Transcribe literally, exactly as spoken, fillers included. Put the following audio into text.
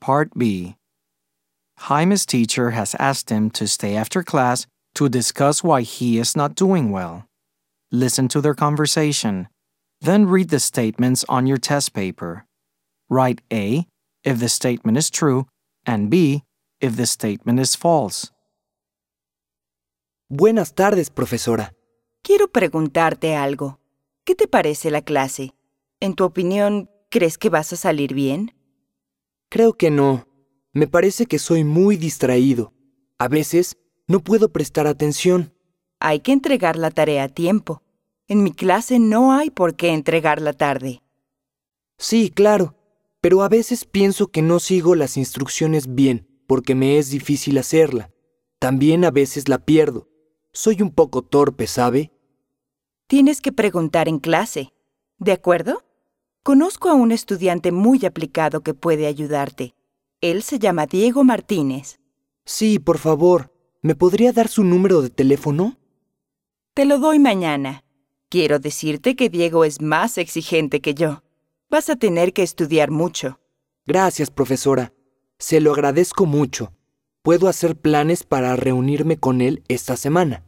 Part B. Jaime's teacher has asked him to stay after class to discuss why he is not doing well. Listen to their conversation. Then read the statements on your test paper. Write A if the statement is true and B if the statement is false. Buenas tardes, profesora. Quiero preguntarte algo. ¿Qué te parece la clase? En tu opinión, ¿crees que vas a salir bien? Creo que no. Me parece que soy muy distraído. A veces no puedo prestar atención. Hay que entregar la tarea a tiempo. En mi clase no hay por qué entregarla tarde. Sí, claro, pero a veces pienso que no sigo las instrucciones bien porque me es difícil hacerla. También a veces la pierdo. Soy un poco torpe, ¿sabe? Tienes que preguntar en clase. ¿De acuerdo? Conozco a un estudiante muy aplicado que puede ayudarte. Él se llama Diego Martínez. Sí, por favor. ¿Me podría dar su número de teléfono? Te lo doy mañana. Quiero decirte que Diego es más exigente que yo. Vas a tener que estudiar mucho. Gracias, profesora. Se lo agradezco mucho. Puedo hacer planes para reunirme con él esta semana.